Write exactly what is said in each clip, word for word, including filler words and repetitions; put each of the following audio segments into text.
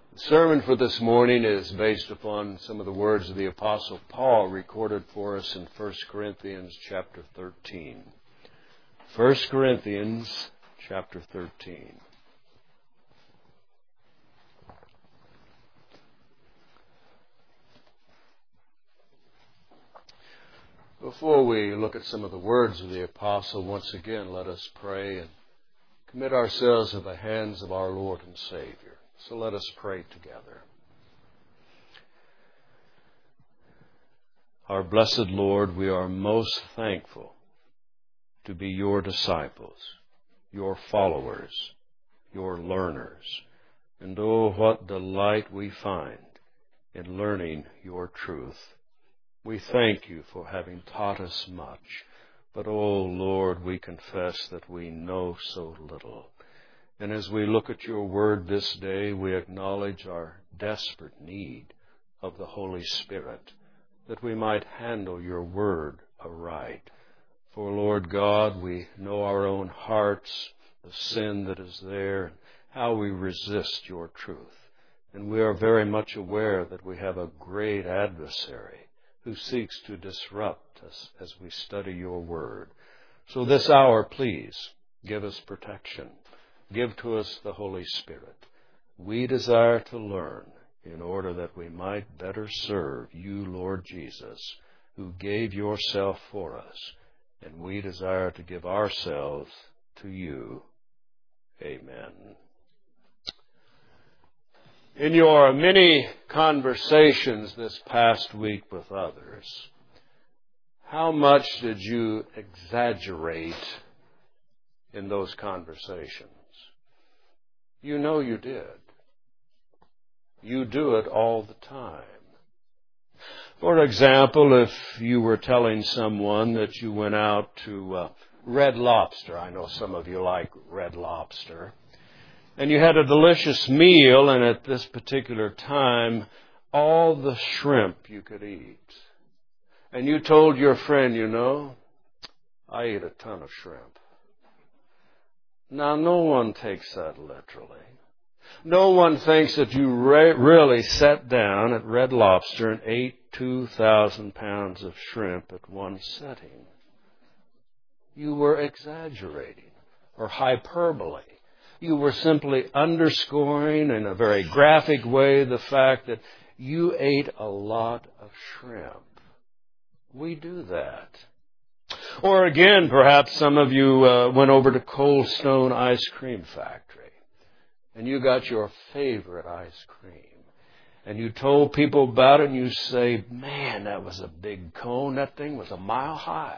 The sermon for this morning is based upon some of the words of the Apostle Paul recorded for us in First Corinthians chapter thirteen. First Corinthians chapter thirteen. Before we look at some of the words of the Apostle, once again let us pray and commit ourselves to the hands of our Lord and Savior. So let us pray together. Our blessed Lord, we are most thankful to be your disciples, your followers, your learners. And oh, what delight we find in learning your truth. We thank you for having taught us much. But oh, Lord, we confess that we know so little. And as we look at your word this day, we acknowledge our desperate need of the Holy Spirit, that we might handle your word aright. For, Lord God, we know our own hearts, the sin that is there, how we resist your truth. And we are very much aware that we have a great adversary who seeks to disrupt us as we study your word. So this hour, please, give us protection. Give to us the Holy Spirit. We desire to learn in order that we might better serve you, Lord Jesus, who gave yourself for us. And we desire to give ourselves to you. Amen. In your many conversations this past week with others, how much did you exaggerate in those conversations? You know you did. You do it all the time. For example, if you were telling someone that you went out to uh, Red Lobster, I know some of you like Red Lobster, and you had a delicious meal, and at this particular time, all the shrimp you could eat. And you told your friend, you know, I eat a ton of shrimp. Now, no one takes that literally. No one thinks that you re- really sat down at Red Lobster and ate two thousand pounds of shrimp at one sitting. You were exaggerating or hyperbole. You were simply underscoring in a very graphic way the fact that you ate a lot of shrimp. We do that. Or again, perhaps some of you uh, went over to Cold Stone Ice Cream Factory and you got your favorite ice cream. And you told people about it and you say, man, that was a big cone. That thing was a mile high.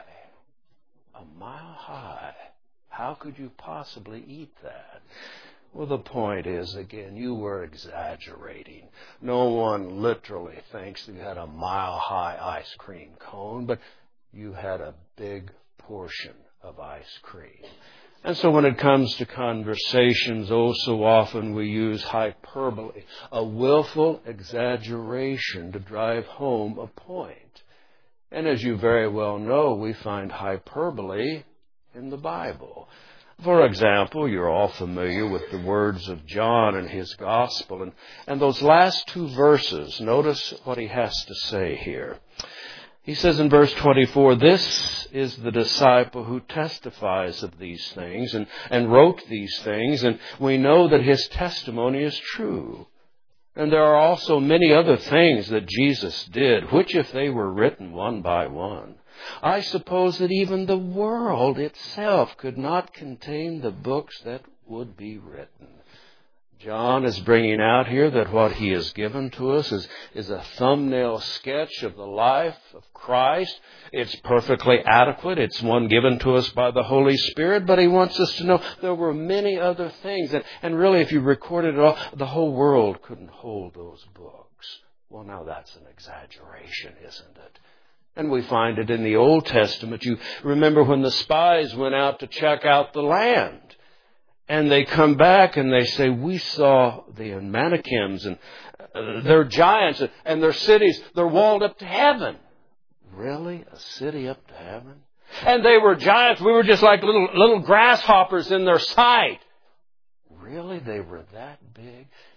A mile high. How could you possibly eat that? Well, the point is, again, you were exaggerating. No one literally thinks that you had a mile-high ice cream cone, but you had a big portion of ice cream. And so when it comes to conversations, oh, so often we use hyperbole, a willful exaggeration to drive home a point. And as you very well know, we find hyperbole in the Bible. For example, you're all familiar with the words of John in his gospel. And, and those last two verses, notice what he has to say here. He says in verse twenty-four, this is the disciple who testifies of these things and, and wrote these things, and we know that his testimony is true. And there are also many other things that Jesus did, which if they were written one by one, I suppose that even the world itself could not contain the books that would be written. John is bringing out here that what he has given to us is, is a thumbnail sketch of the life of Christ. It's perfectly adequate. It's one given to us by the Holy Spirit, but he wants us to know there were many other things. And, and really, if you recorded it all, the whole world couldn't hold those books. Well, now that's an exaggeration, isn't it? And we find it in the Old Testament. You remember when the spies went out to check out the land. And they come back and they say, we saw the Anakims and uh, they're giants and their cities, they're walled up to heaven. Really? A city up to heaven? And they were giants. We were just like little, little grasshoppers in their sight. Really? They were that big?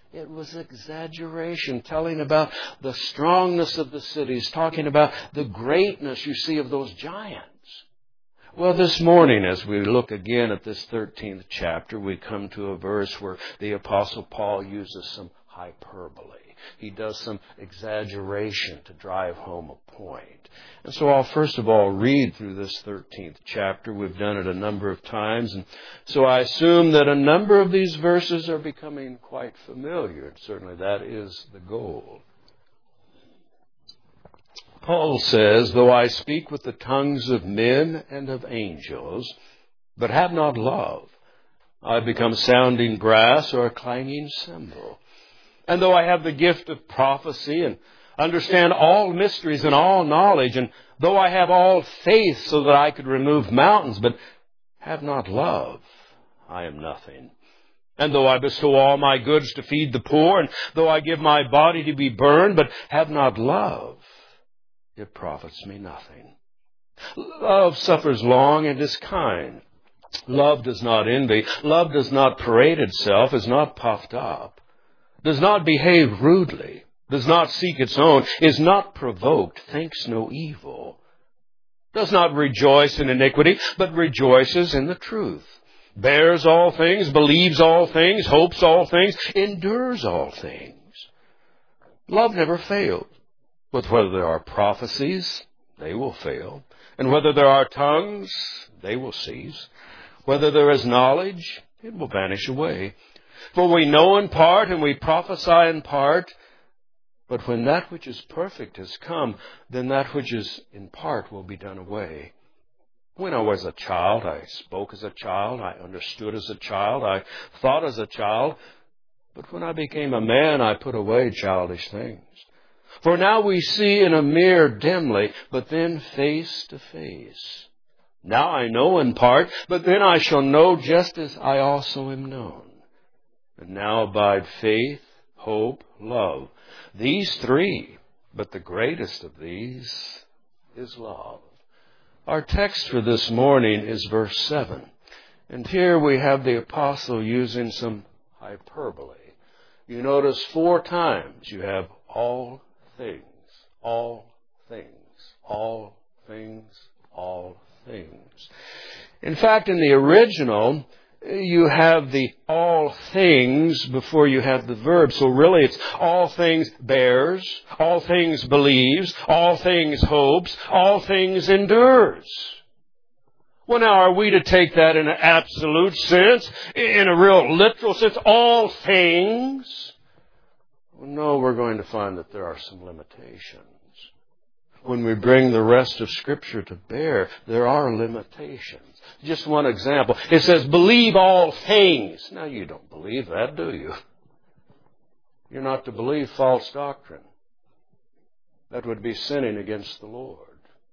It was exaggeration, telling about the strongness of the cities, talking about the greatness, you see, of those giants. Well, this morning, as we look again at this thirteenth chapter, we come to a verse where the Apostle Paul uses some hyperbole. He does some exaggeration to drive home a point. And so I'll first of all read through this thirteenth chapter. We've done it a number of times. And so I assume that a number of these verses are becoming quite familiar. And certainly that is the goal. Paul says, though I speak with the tongues of men and of angels, but have not love, I become sounding brass or a clanging cymbal. And though I have the gift of prophecy and understand all mysteries and all knowledge, and though I have all faith so that I could remove mountains, but have not love, I am nothing. And though I bestow all my goods to feed the poor, and though I give my body to be burned, but have not love, it profits me nothing. Love suffers long and is kind. Love does not envy. Love does not parade itself, is not puffed up, does not behave rudely, does not seek its own, is not provoked, thinks no evil, does not rejoice in iniquity, but rejoices in the truth, bears all things, believes all things, hopes all things, endures all things. Love never fails. But whether there are prophecies, they will fail. And whether there are tongues, they will cease. Whether there is knowledge, it will vanish away. For we know in part and we prophesy in part. But when that which is perfect has come, then that which is in part will be done away. When I was a child, I spoke as a child, I understood as a child, I thought as a child. But when I became a man, I put away childish things. For now we see in a mirror dimly, but then face to face. Now I know in part, but then I shall know just as I also am known. And now abide faith, hope, love. These three, but the greatest of these is love. Our text for this morning is verse seven. And here we have the apostle using some hyperbole. You notice four times you have all things, all things, all things, all things. In fact, in the original, you have the all things before you have the verb. So really it's all things bears, all things believes, all things hopes, all things endures. Well, now, are we to take that in an absolute sense, in a real literal sense, all things? Well, no, we're going to find that there are some limitations. When we bring the rest of Scripture to bear, there are limitations. Just one example. It says, believe all things. Now, you don't believe that, do you? You're not to believe false doctrine. That would be sinning against the Lord.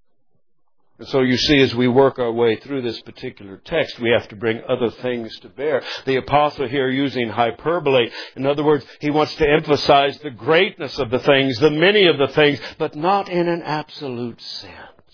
And so you see, as we work our way through this particular text, we have to bring other things to bear. The apostle here using hyperbole. In other words, he wants to emphasize the greatness of the things, the many of the things, but not in an absolute sense.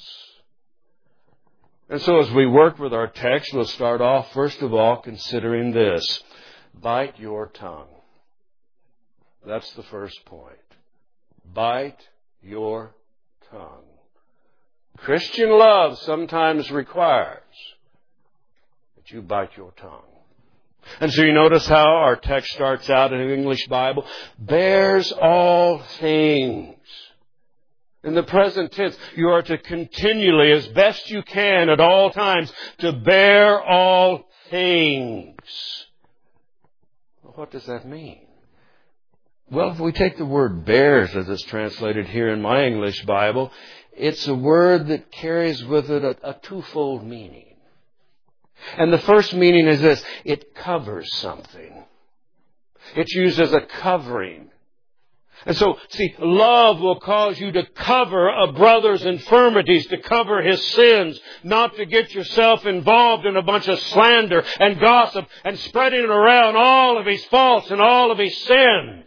And so as we work with our text, we'll start off, first of all, considering this. Bite your tongue. That's the first point. Bite your tongue. Christian love sometimes requires that you bite your tongue. And so you notice how our text starts out in the English Bible. Bears all things. In the present tense, you are to continually, as best you can at all times, to bear all things. Well, what does that mean? Well, if we take the word bears as it's translated here in my English Bible, it's a word that carries with it a, a twofold meaning. And the first meaning is this: it covers something. It's used as a covering. And so, see, love will cause you to cover a brother's infirmities, to cover his sins, not to get yourself involved in a bunch of slander and gossip and spreading around all of his faults and all of his sins.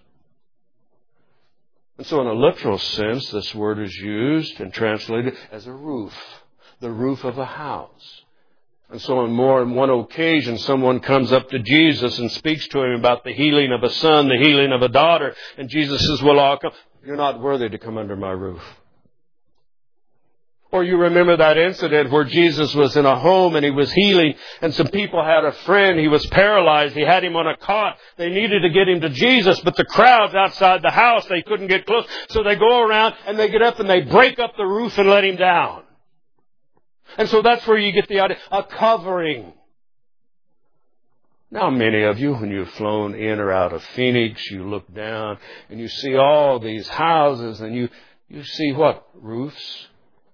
And so in a literal sense, this word is used and translated as a roof, the roof of a house. And so on more than one occasion, someone comes up to Jesus and speaks to him about the healing of a son, the healing of a daughter. And Jesus says, well, I'll come. You're not worthy to come under my roof. Or you remember that incident where Jesus was in a home and he was healing, and some people had a friend. He was paralyzed. He had him on a cot. They needed to get him to Jesus, but the crowd's outside the house. They couldn't get close. So they go around and they get up and they break up the roof and let him down. And so that's where you get the idea, a covering. Now, many of you, when you've flown in or out of Phoenix, you look down and you see all these houses and you, you see what? Roofs.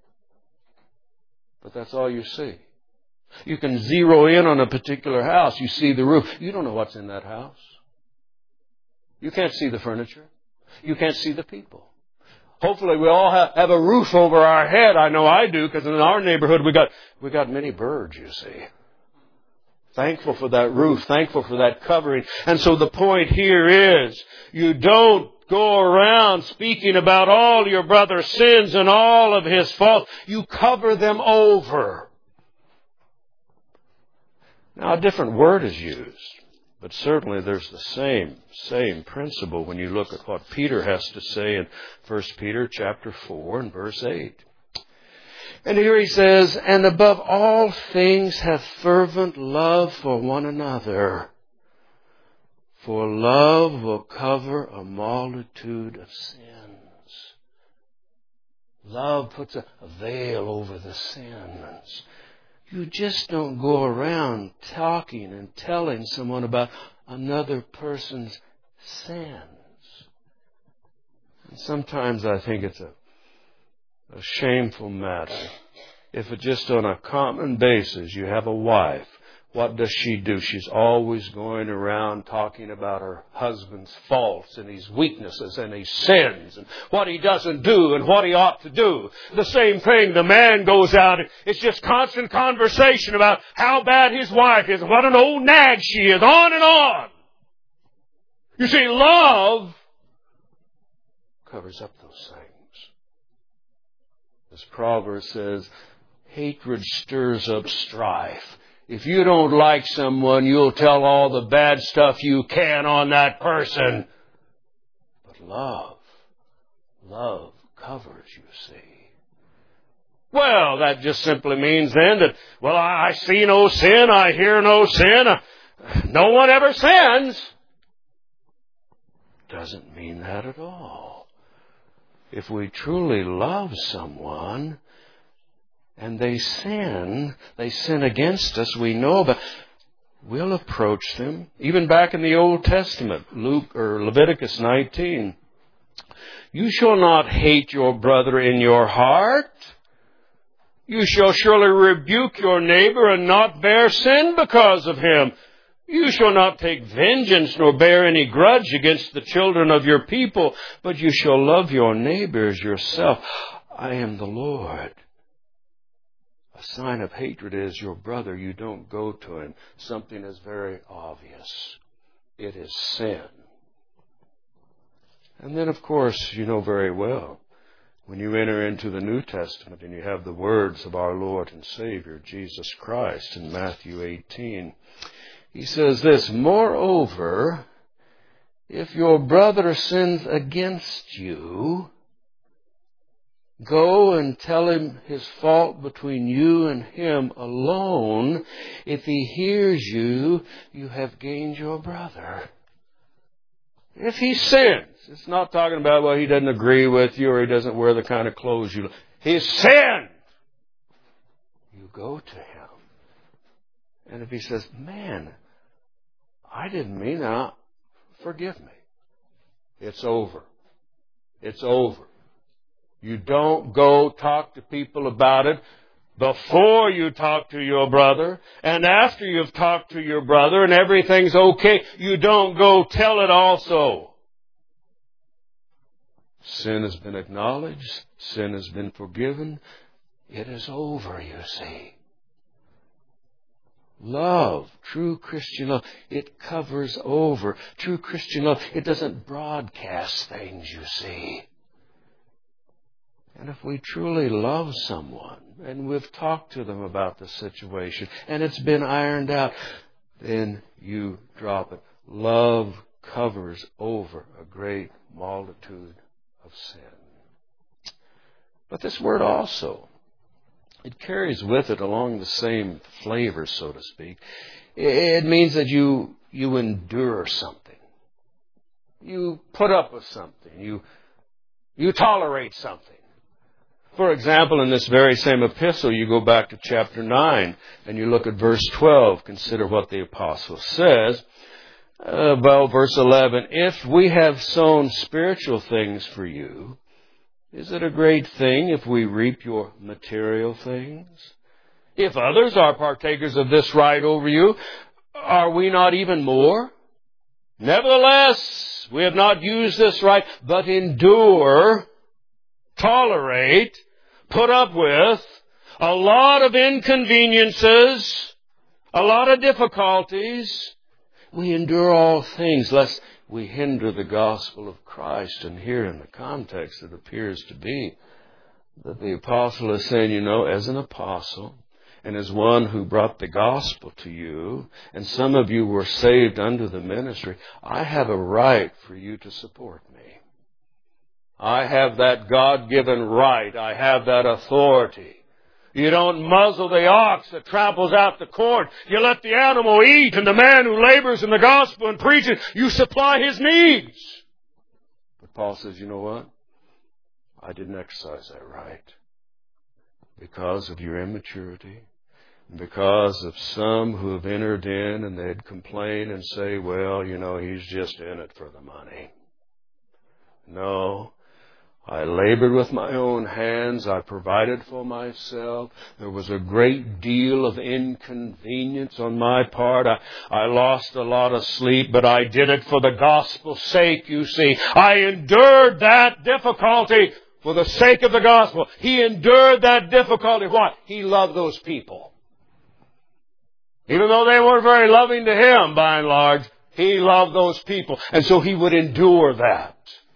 But that's all you see. You can zero in on a particular house. You see the roof. You don't know what's in that house. You can't see the furniture. You can't see the people. Hopefully we all have, have a roof over our head. I know I do, because in our neighborhood we got we got many birds, you see. Thankful for that roof. Thankful for that covering. And so the point here is, you don't go around speaking about all your brother's sins and all of his faults. You cover them over. Now, a different word is used, but certainly there's the same, same principle when you look at what Peter has to say in First Peter chapter four and verse eight. And here he says, and above all things have fervent love for one another, for love will cover a multitude of sins. Love puts a, a veil over the sins. You just don't go around talking and telling someone about another person's sins. And sometimes I think it's a, a shameful matter. If it's just on a common basis, you have a wife. What does she do? She's always going around talking about her husband's faults and his weaknesses and his sins and what he doesn't do and what he ought to do. The same thing, the man goes out. It's just constant conversation about how bad his wife is, what an old nag she is, on and on. You see, love covers up those things. This proverb says, hatred stirs up strife. If you don't like someone, you'll tell all the bad stuff you can on that person. But love, love covers, you see. Well, that just simply means then that, well, I see no sin, I hear no sin, no one ever sins. Doesn't mean that at all. If we truly love someone, and they sin, they sin against us, we know, but we'll approach them. Even back in the Old Testament, Luke or Leviticus nineteen. You shall not hate your brother in your heart. You shall surely rebuke your neighbor and not bear sin because of him. You shall not take vengeance nor bear any grudge against the children of your people, but you shall love your neighbor as yourself. I am the Lord. A sign of hatred is your brother, you don't go to him. Something is very obvious. It is sin. And then, of course, you know very well, when you enter into the New Testament and you have the words of our Lord and Savior, Jesus Christ, in Matthew eighteen, he says this, moreover, if your brother sins against you, go and tell him his fault between you and him alone. If he hears you, you have gained your brother. If he sins, it's not talking about, well, he doesn't agree with you or he doesn't wear the kind of clothes you like. He's sinned. You go to him. And if he says, man, I didn't mean that, forgive me. It's over. It's over. You don't go talk to people about it before you talk to your brother, and after you've talked to your brother and everything's okay, you don't go tell it also. Sin has been acknowledged. Sin has been forgiven. It is over, you see. Love, true Christian love, it covers over. True Christian love, it doesn't broadcast things, you see. And if we truly love someone, and we've talked to them about the situation, and it's been ironed out, then you drop it. Love covers over a great multitude of sin. But this word also, it carries with it along the same flavor, so to speak. It means that you you endure something. You put up with something. You you tolerate something. For example, in this very same epistle, you go back to chapter nine and you look at verse twelve. Consider what the apostle says. Uh, well, verse eleven, if we have sown spiritual things for you, is it a great thing if we reap your material things? If others are partakers of this right over you, are we not even more? Nevertheless, we have not used this right, but endure, tolerate, put up with a lot of inconveniences, a lot of difficulties. We endure all things lest we hinder the gospel of Christ. And here in the context it appears to be that the apostle is saying, you know, as an apostle and as one who brought the gospel to you, and some of you were saved under the ministry, I have a right for you to support me. I have that God-given right. I have that authority. You don't muzzle the ox that tramples out the corn. You let the animal eat, and the man who labors in the gospel and preaches, you supply his needs. But Paul says, you know what? I didn't exercise that right because of your immaturity, because of some who have entered in and they'd complain and say, well, you know, he's just in it for the money. No. I labored with my own hands. I provided for myself. There was a great deal of inconvenience on my part. I, I lost a lot of sleep, but I did it for the gospel's sake, you see. I endured that difficulty for the sake of the gospel. He endured that difficulty. Why? He loved those people. Even though they weren't very loving to him, by and large, he loved those people. And so he would endure that.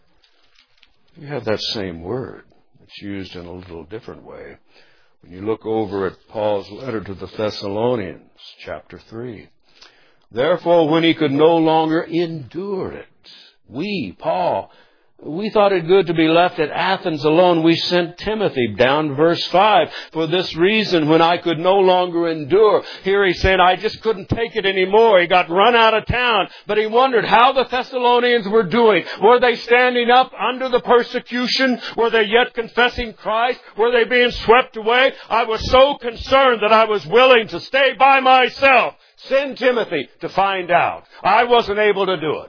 You have that same word. It's used in a little different way. When you look over at Paul's letter to the Thessalonians, chapter three. Therefore, when he could no longer endure it, we, Paul, we thought it good to be left at Athens alone. We sent Timothy down, verse five. For this reason, when I could no longer endure. Here he's saying, I just couldn't take it anymore. He got run out of town. But he wondered how the Thessalonians were doing. Were they standing up under the persecution? Were they yet confessing Christ? Were they being swept away? I was so concerned that I was willing to stay by myself. Send Timothy to find out. I wasn't able to do it.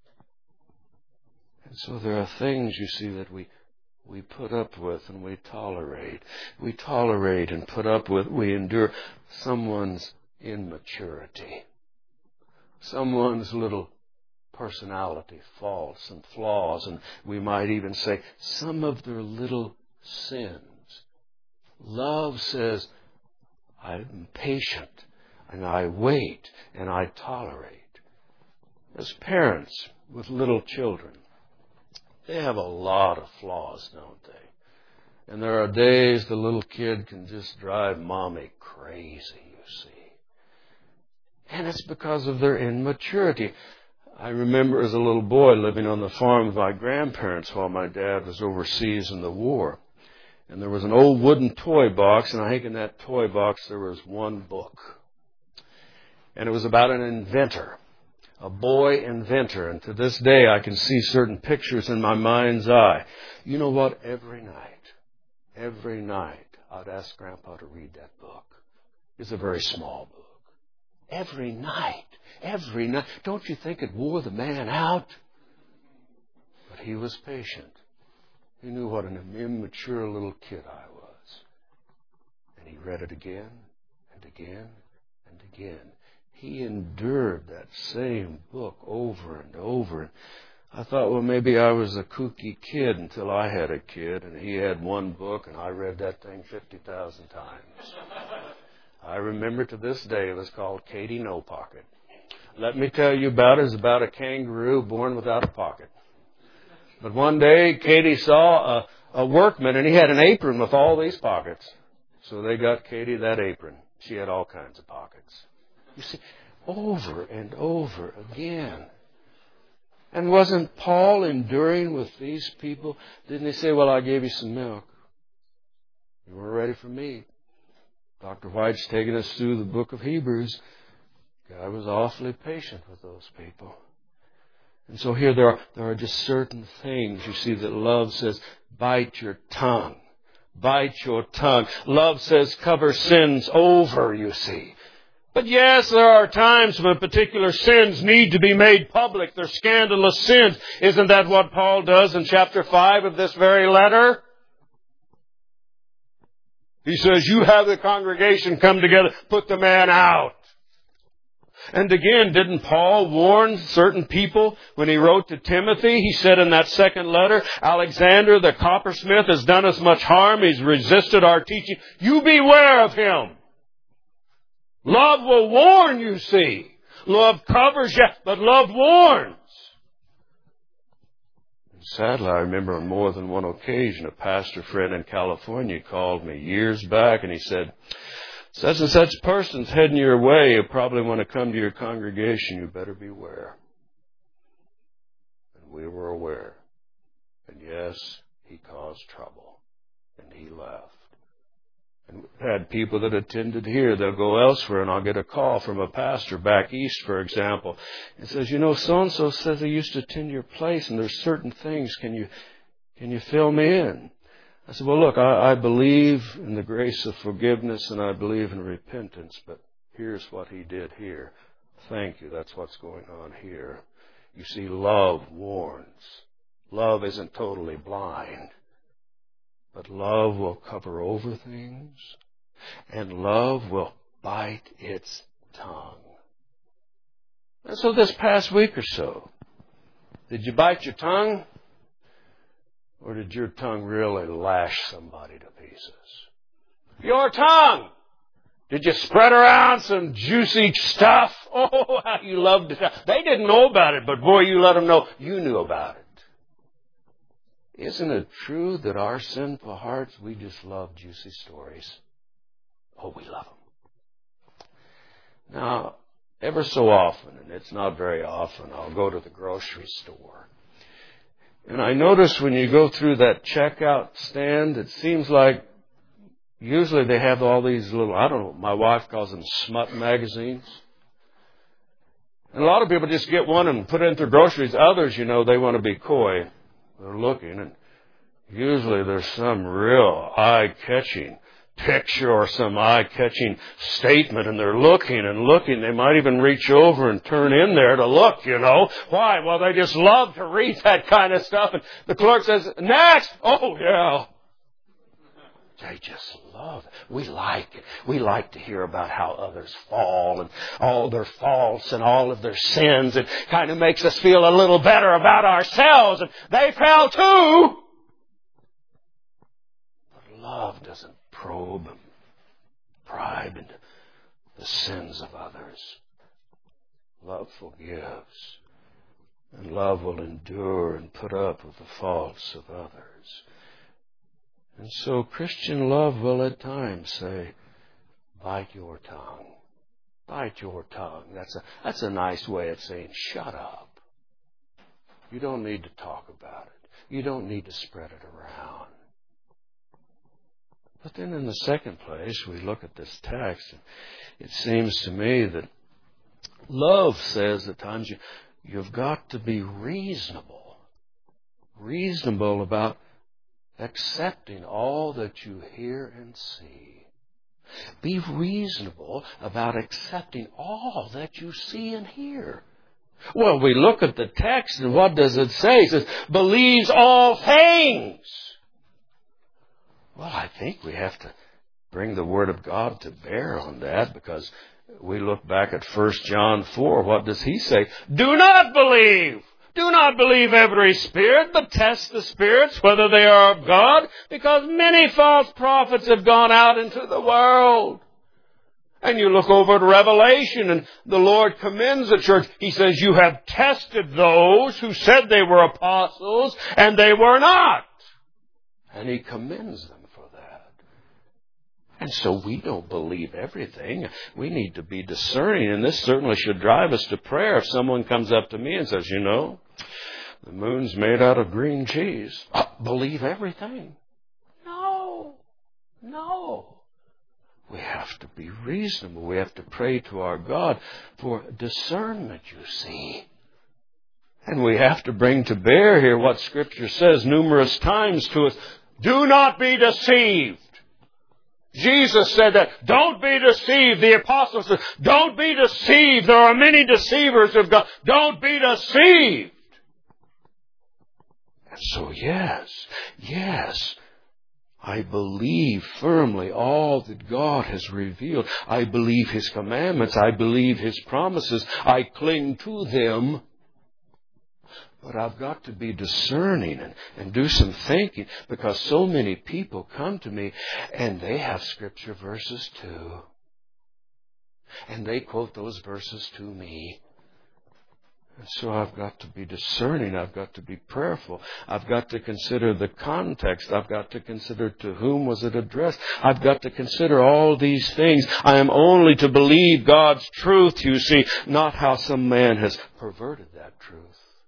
So there are things, you see, that we we put up with and we tolerate. We tolerate and put up with, we endure someone's immaturity, someone's little personality faults and flaws, and we might even say some of their little sins. Love says, I'm patient and I wait and I tolerate. As parents with little children, they have a lot of flaws, don't they? And there are days the little kid can just drive mommy crazy, you see. And it's because of their immaturity. I remember as a little boy living on the farm with my grandparents while my dad was overseas in the war. And there was an old wooden toy box, and I think in that toy box there was one book. And it was about an inventor. A boy inventor, and to this day I can see certain pictures in my mind's eye. You know what? Every night, every night, I'd ask Grandpa to read that book. It's a very small book. Every night, every night. Don't you think it wore the man out? But he was patient. He knew what an immature little kid I was. And he read it again and again and again. He endured that same book over and over. And I thought, well, maybe I was a kooky kid until I had a kid, and he had one book, and I read that thing fifty thousand times. I remember to this day it was called Katie No Pocket. Let me tell you about it. It's about a kangaroo born without a pocket. But one day, Katie saw a, a workman, and he had an apron with all these pockets. So they got Katie that apron. She had all kinds of pockets. You see, over and over again. And wasn't Paul enduring with these people? Didn't he say, well, I gave you some milk. You weren't ready for meat. Doctor White's taking us through the book of Hebrews. God was awfully patient with those people. And so here there are, there are just certain things, you see, that love says, bite your tongue. Bite your tongue. Love says, cover sins over, you see. But yes, there are times when particular sins need to be made public. They're scandalous sins. Isn't that what Paul does in chapter five of this very letter? He says, you have the congregation come together, put the man out. And again, didn't Paul warn certain people when he wrote to Timothy? He said in that second letter, Alexander the coppersmith has done us much harm. He's resisted our teaching. You beware of him. Love will warn, you see. Love covers, yeah, but love warns. And sadly, I remember on more than one occasion, a pastor friend in California called me years back and he said, such and such person's heading your way. You probably want to come to your congregation. You better beware. And we were aware. And yes, he caused trouble. And he left. And we've had people that attended here. They'll go elsewhere, and I'll get a call from a pastor back east, for example. And says, you know, so-and-so says they used to attend your place, and there's certain things. Can you, can you fill me in? I said, well, look, I, I believe in the grace of forgiveness and I believe in repentance, but here's what he did here. Thank you. That's what's going on here. You see, love warns. Love isn't totally blind, but love will cover over things and love will bite its tongue. And so this past week or so, did you bite your tongue? Or did your tongue really lash somebody to pieces? Your tongue! Did you spread around some juicy stuff? Oh, how you loved it. They didn't know about it, but boy, you let them know you knew about it. Isn't it true that our sinful hearts, we just love juicy stories? Oh, we love them. Now, ever so often, and it's not very often, I'll go to the grocery store. And I notice when you go through that checkout stand, it seems like usually they have all these little, I don't know, my wife calls them smut magazines. And a lot of people just get one and put it in their groceries. Others, you know, they want to be coy. They're looking, and usually there's some real eye-catching picture or some eye-catching statement, and they're looking and looking. They might even reach over and turn in there to look, you know. Why? Well, they just love to read that kind of stuff. And the clerk says, next! Oh, yeah. They just love it. We like it. We like to hear about how others fall and all their faults and all of their sins. It kind of makes us feel a little better about ourselves. And they fell too. But love doesn't probe and pry into the sins of others. Love forgives. And love will endure and put up with the faults of others. And so Christian love will at times say, bite your tongue. Bite your tongue. That's a, that's a nice way of saying, shut up. You don't need to talk about it. You don't need to spread it around. But then in the second place, we look at this text, and it seems to me that love says at times you, you've got to be reasonable. Reasonable about accepting all that you hear and see. Be reasonable about accepting all that you see and hear. Well, we look at the text, and what does it say? It says, believes all things. Well, I think we have to bring the Word of God to bear on that, because we look back at First John four. What does he say? Do not believe. Do not believe every spirit, but test the spirits, whether they are of God, because many false prophets have gone out into the world. And you look over at Revelation, and the Lord commends the church. He says, you have tested those who said they were apostles, and they were not. And He commends them for that. And so we don't believe everything. We need to be discerning, and this certainly should drive us to prayer. If someone comes up to me and says, you know, the moon's made out of green cheese, I believe everything. No, no. We have to be reasonable. We have to pray to our God for discernment, you see. And we have to bring to bear here what Scripture says numerous times to us. Do not be deceived. Jesus said that. Don't be deceived. The apostles said, don't be deceived. There are many deceivers of God. Don't be deceived. And so, yes, yes, I believe firmly all that God has revealed. I believe His commandments. I believe His promises. I cling to them. But I've got to be discerning and, and do some thinking, because so many people come to me and they have Scripture verses too. And they quote those verses to me. And so I've got to be discerning. I've got to be prayerful. I've got to consider the context. I've got to consider to whom was it addressed. I've got to consider all these things. I am only to believe God's truth, you see, not how some man has perverted that truth.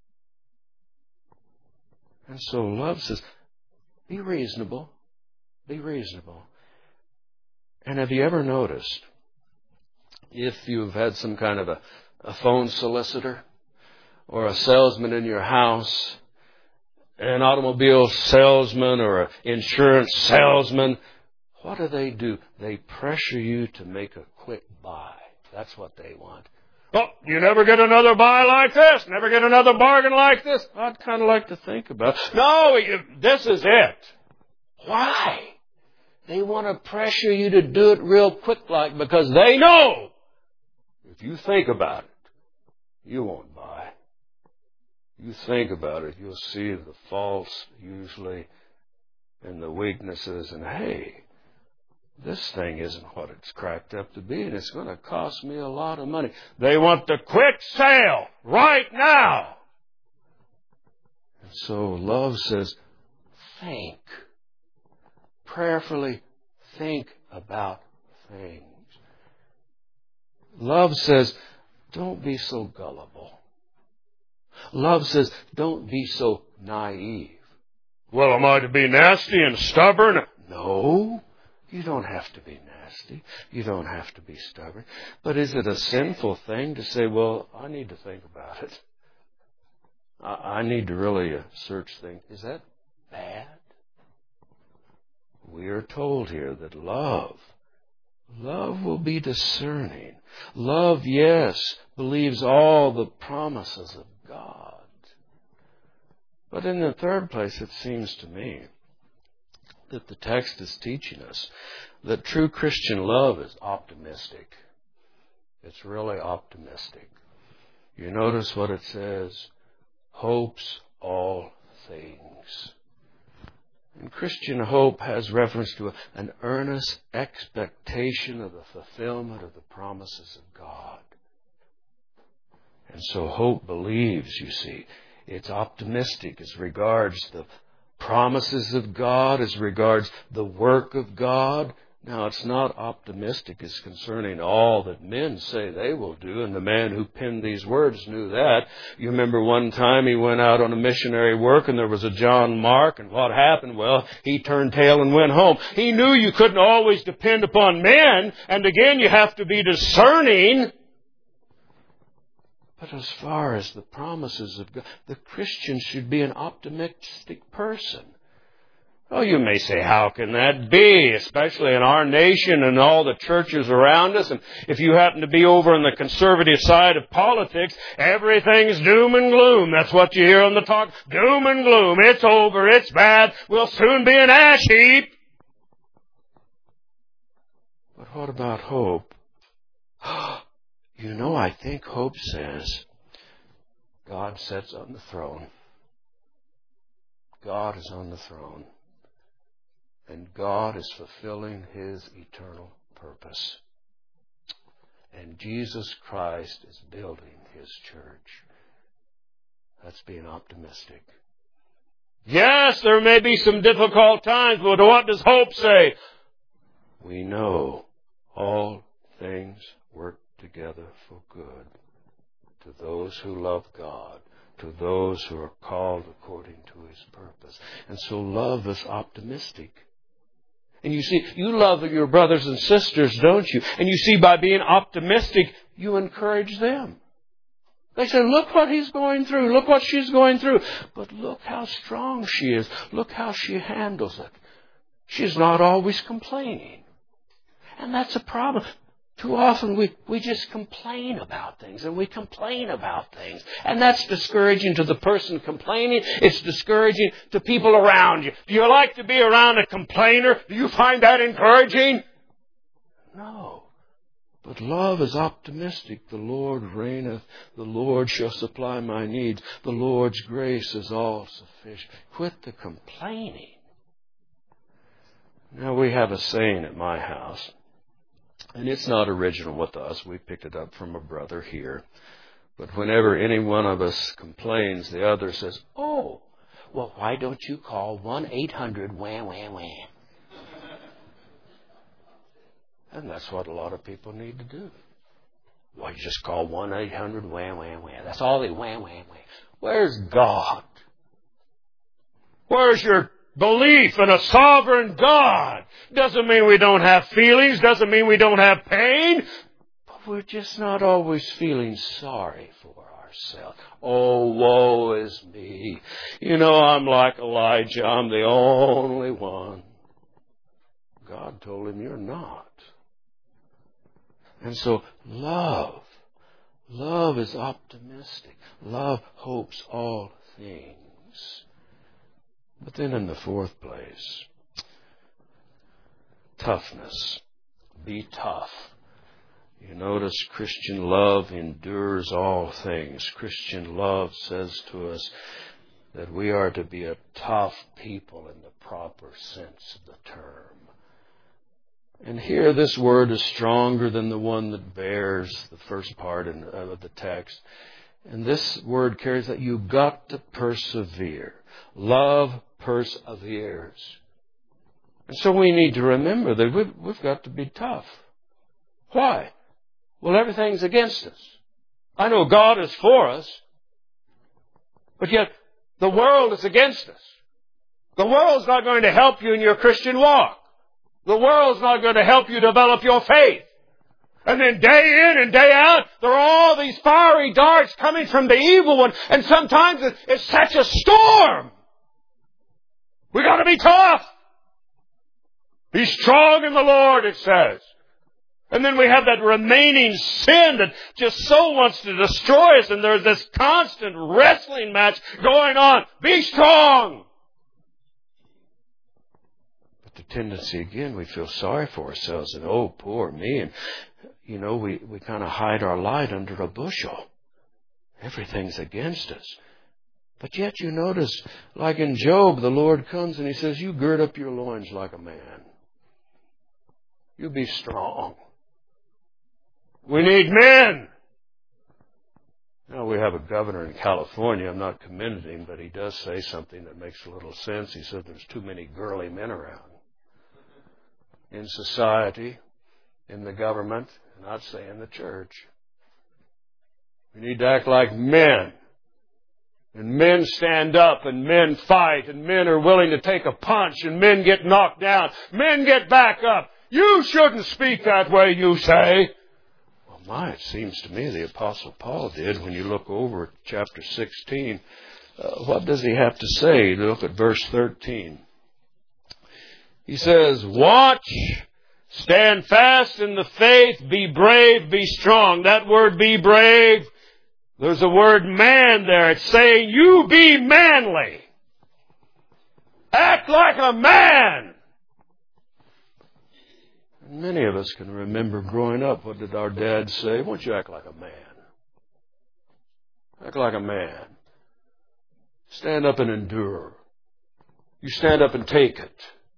And so love says, be reasonable. Be reasonable. And have you ever noticed, if you've had some kind of a, a phone solicitor or a salesman in your house, an automobile salesman or an insurance salesman, what do they do? They pressure you to make a quick buy. That's what they want. Oh, you never get another buy like this. Never get another bargain like this. I'd kind of like to think about it. No, you, this is it. Why? They want to pressure you to do it real quick like, because they know if you think about it, you won't buy. You think about it, you'll see the faults usually and the weaknesses, and hey, this thing isn't what it's cracked up to be, and it's going to cost me a lot of money. They want the quick sale right now. And so love says, think. Prayerfully think about things. Love says, don't be so gullible. Love says, don't be so naive. Well, am I to be nasty and stubborn? No. You don't have to be nasty. You don't have to be stubborn. But is it a sinful thing to say, well, I need to think about it? I, I need to really uh, search things. Is that bad? We are told here that love, love will be discerning. Love, yes, believes all the promises of God. But in the third place, it seems to me that the text is teaching us that true Christian love is optimistic. It's really optimistic. You notice what it says? Hopes all things. And Christian hope has reference to an earnest expectation of the fulfillment of the promises of God. And so hope believes, you see. It's optimistic as regards the promises of God, as regards the work of God. Now, it's not optimistic as concerning all that men say they will do, and the man who penned these words knew that. You remember one time he went out on a missionary work, and there was a John Mark, and what happened? Well, he turned tail and went home. He knew you couldn't always depend upon men, and again, you have to be discerning. But as far as the promises of God, the Christian should be an optimistic person. Oh, you may say, how can that be? Especially in our nation and all the churches around us. And if you happen to be over on the conservative side of politics, everything's doom and gloom. That's what you hear on the talk. Doom and gloom. It's over. It's bad. We'll soon be an ash heap. But what about hope? You know, I think hope says God sits on the throne. God is on the throne. And God is fulfilling His eternal purpose. And Jesus Christ is building His church. That's being optimistic. Yes, there may be some difficult times, but what does hope say? we know all things work together for good to those who love God, to those who are called according to His purpose. And so love is optimistic. And you see, you love your brothers and sisters, don't you? And you see, by being optimistic, you encourage them. They say, look what he's going through. Look what she's going through. But look how strong she is. Look how she handles it. She's not always complaining. And that's a problem. Too often we, we just complain about things, and we complain about things. And that's discouraging to the person complaining. It's discouraging to people around you. Do you like to be around a complainer? Do you find that encouraging? No. But love is optimistic. The Lord reigneth. The Lord shall supply my needs. The Lord's grace is all sufficient. Quit the complaining. Now, we have a saying at my house. And it's not original with us. We picked it up from a brother here. But whenever any one of us complains, the other says, oh, well, why don't you call one eight hundred wham, wham, wham? And that's what a lot of people need to do. Well, you just call one eight hundred wham, wham, wham. That's all they wham, wham, wham. Where's God? Where's your belief in a sovereign God? Doesn't mean we don't have feelings. Doesn't mean we don't have pain. But we're just not always feeling sorry for ourselves. Oh, woe is me. You know, I'm like Elijah. I'm the only one. God told him, you're not. And so love, love is optimistic. Love hopes all things. But then in the fourth place, toughness. Be tough. You notice Christian love endures all things. Christian love says to us that we are to be a tough people in the proper sense of the term. And here this word is stronger than the one that bears the first part of the text. And this word carries that you've got to persevere. Love perseveres. And so we need to remember that we've, we've got to be tough. Why? Well, everything's against us. I know God is for us, but yet the world is against us. The world's not going to help you in your Christian walk. The world's not going to help you develop your faith. And then day in and day out, there are all these fiery darts coming from the evil one. And sometimes it's such a storm. We got to be tough. Be strong in the Lord, it says. And then we have that remaining sin that just so wants to destroy us. And there's this constant wrestling match going on. Be strong. But the tendency, again, we feel sorry for ourselves. And, oh, poor me. And, you know, we, we kind of hide our light under a bushel. Everything's against us. But yet you notice, like in Job, the Lord comes and He says, you gird up your loins like a man. You be strong. We need men. Now, we have a governor in California. I'm not commending him, but he does say something that makes a little sense. He said there's too many girly men around. In society, in the government, and I'd say in the church. We need to act like men. And men stand up, and men fight, and men are willing to take a punch, and men get knocked down. Men get back up. You shouldn't speak that way, you say. Well, my, it seems to me the Apostle Paul did when you look over at chapter sixteen. Uh, what does he have to say? Look at verse thirteen. He says, watch, stand fast in the faith, be brave, be strong. That word be brave, there's a word man there. It's saying you be manly. Act like a man. And many of us can remember growing up, what did our dad say? Why don't you act like a man? Act like a man. Stand up and endure. You stand up and take it.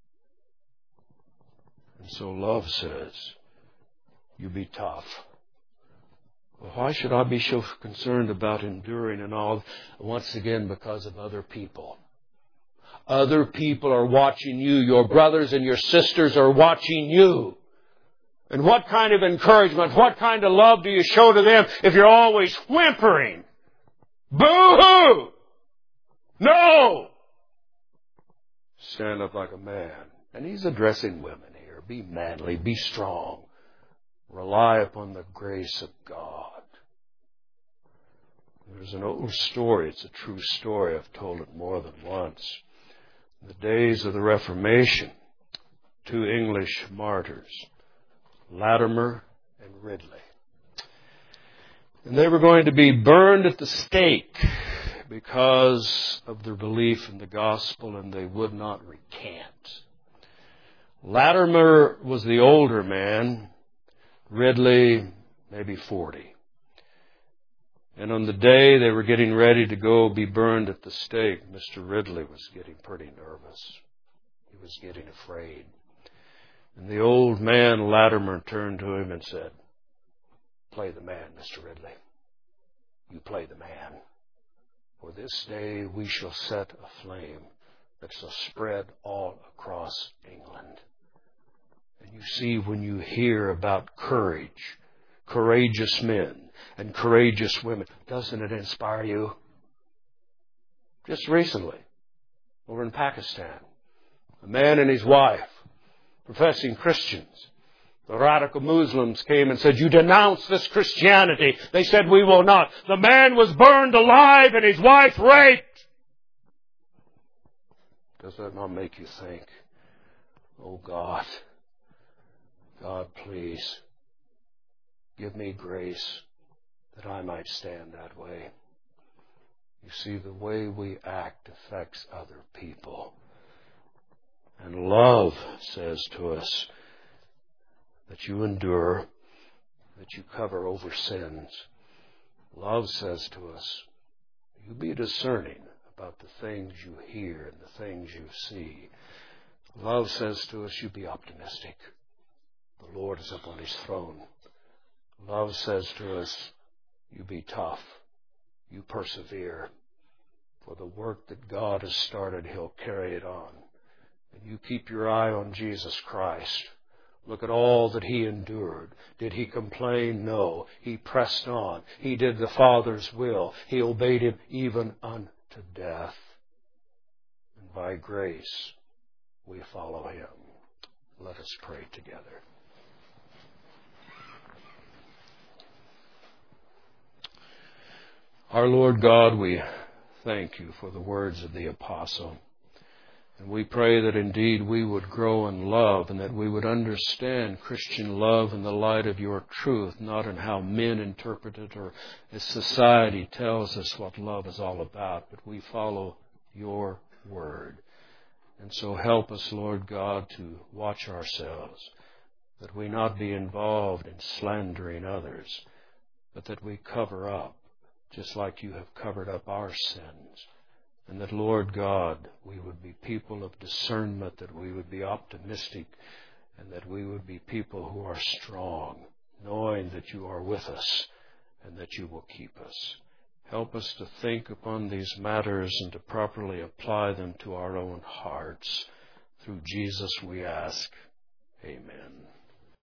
And so love says, you be tough. Well, why should I be so concerned about enduring and all? Once again, because of other people. Other people are watching you. Your brothers and your sisters are watching you. And what kind of encouragement, what kind of love do you show to them if you're always whimpering? Boo-hoo! No! Stand up like a man. And he's addressing women here. Be manly, be strong. Rely upon the grace of God. There's an old story. It's a true story. I've told it more than once. In the days of the Reformation, two English martyrs, Latimer and Ridley. And they were going to be burned at the stake because of their belief in the gospel, and they would not recant. Latimer was the older man, Ridley maybe forty. And on the day they were getting ready to go be burned at the stake, Mister Ridley was getting pretty nervous. He was getting afraid. And the old man, Latimer, turned to him and said, "Play the man, Mister Ridley. You play the man. For this day we shall set a flame that shall spread all across England." And you see, when you hear about courage, courageous men, and courageous women, doesn't it inspire you? Just recently, over in Pakistan, a man and his wife, professing Christians, the radical Muslims came and said, "You denounce this Christianity." They said, "We will not." The man was burned alive and his wife raped. Does that not make you think, oh God, God, please give me grace that I might stand that way. You see, the way we act affects other people. And love says to us that you endure, that you cover over sins. Love says to us, you be discerning about the things you hear and the things you see. Love says to us, you be optimistic. The Lord is upon His throne. Love says to us, you be tough. You persevere. For the work that God has started, He'll carry it on. And you keep your eye on Jesus Christ. Look at all that He endured. Did He complain? No. He pressed on. He did the Father's will. He obeyed Him even unto death. And by grace, we follow Him. Let us pray together. Our Lord God, we thank You for the words of the apostle. And we pray that indeed we would grow in love and that we would understand Christian love in the light of Your truth, not in how men interpret it or as society tells us what love is all about, but we follow Your word. And so help us, Lord God, to watch ourselves, that we not be involved in slandering others, but that we cover up, just like You have covered up our sins. And that, Lord God, we would be people of discernment, that we would be optimistic, and that we would be people who are strong, knowing that You are with us and that You will keep us. Help us to think upon these matters and to properly apply them to our own hearts. Through Jesus we ask. Amen.